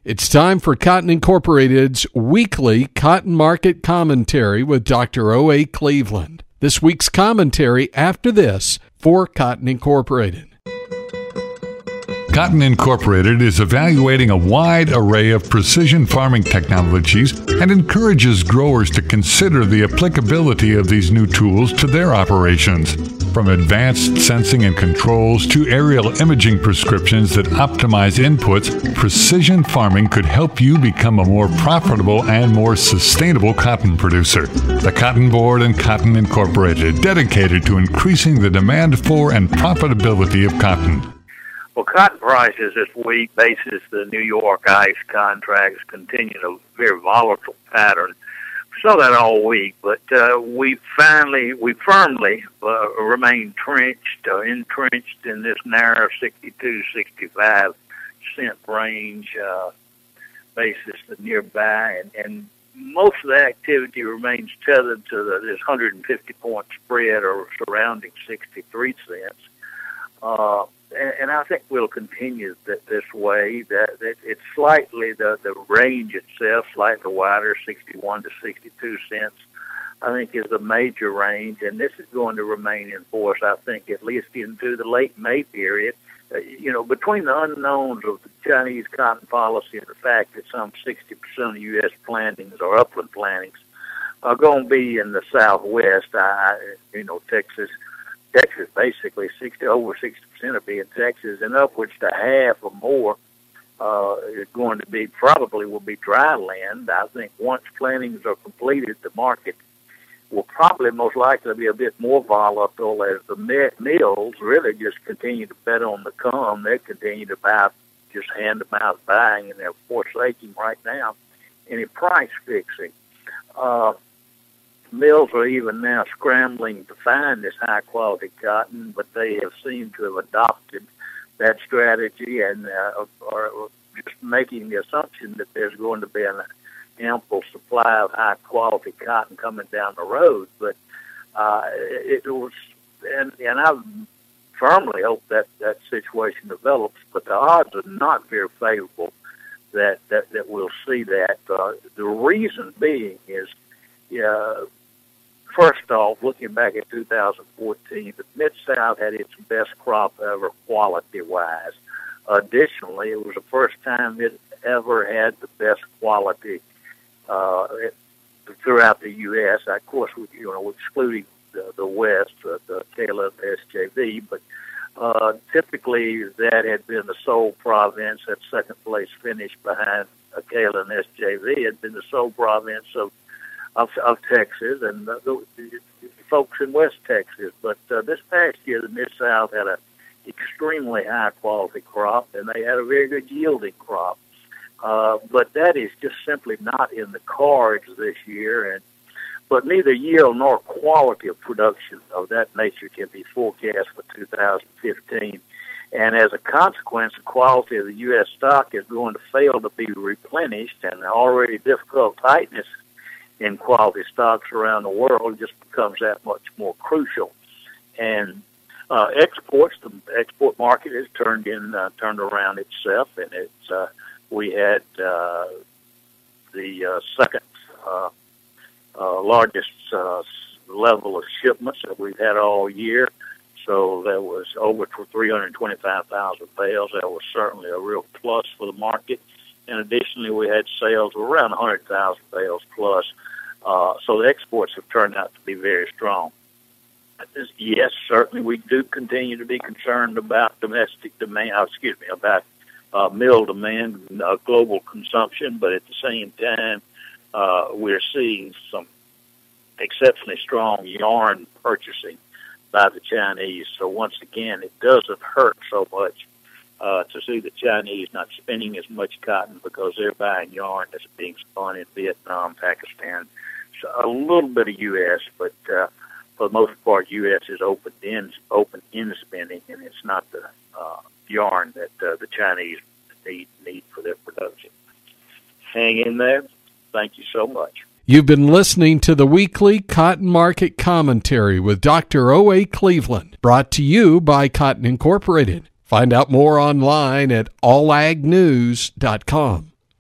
It's time for Cotton Incorporated's weekly cotton market commentary with Dr. O.A. Cleveland. This week's commentary after this for Cotton Incorporated. Cotton Incorporated is evaluating a wide array of precision farming technologies and encourages growers to consider the applicability of these new tools to their operations. From advanced sensing and controls to aerial imaging prescriptions that optimize inputs, precision farming could help you become a more profitable and more sustainable cotton producer. The Cotton Board and Cotton Incorporated, dedicated to increasing the demand for and profitability of cotton. Well, cotton prices this week, basis the New York ICE contracts, continued a very volatile pattern. We saw that all week, but we firmly remain entrenched in this narrow 62-65 cent range basis the nearby, and most of the activity remains tethered to this 150-point spread or surrounding 63 cents. And I think we'll continue this way. That it's slightly the range itself slightly wider, 61 to 62 cents. I think is the major range, and this is going to remain in force. I think at least into the late May period. Between the unknowns of the Chinese cotton policy and the fact that some 60% of U.S. plantings or upland plantings are going to be in the Southwest, Texas. Texas, basically over 60% will be in Texas, and upwards to half or more is going to be will be dry land. I think once plantings are completed, the market will probably most likely be a bit more volatile as the mills really just continue to bet on the come. They continue to buy, just hand-to-mouth buying, and they're forsaking right now any price fixing. Mills are even now scrambling to find this high-quality cotton, but they have seemed to have adopted that strategy and are just making the assumption that there's going to be an ample supply of high-quality cotton coming down the road. But I firmly hope that situation develops, but the odds are not very favorable that we'll see that. The reason being is, first off, looking back at 2014, the Mid-South had its best crop ever quality-wise. Additionally, it was the first time it ever had the best quality throughout the U.S. Of course, excluding the West, the Kayla and SJV, but typically that had been the sole province. That second place finish behind Kayla and SJV had been the sole province of Texas and the folks in West Texas. But this past year, the Mid-South had an extremely high-quality crop, and they had a very good yielding crop. But that is just simply not in the cards this year. But neither yield nor quality of production of that nature can be forecast for 2015. And as a consequence, the quality of the U.S. stock is going to fail to be replenished, and the already difficult tightness in quality stocks around the world just becomes that much more crucial. And exports, the export market has turned around itself, and we had the second largest level of shipments that we've had all year. So that was over 325,000 bales. That was certainly a real plus for the market. And additionally, we had sales of around 100,000 bales plus. So the exports have turned out to be very strong. Yes, certainly we do continue to be concerned about domestic demand, about mill demand, global consumption, but at the same time, we're seeing some exceptionally strong yarn purchasing by the Chinese. So once again, it doesn't hurt so much to see the Chinese not spinning as much cotton because they're buying yarn that's being spun in Vietnam, Pakistan. So a little bit of U.S., but for the most part, U.S. is open in spinning, and it's not the yarn that the Chinese need for their production. Hang in there. Thank you so much. You've been listening to the weekly Cotton Market Commentary with Dr. O.A. Cleveland, brought to you by Cotton Incorporated. Find out more online at allagnews.com.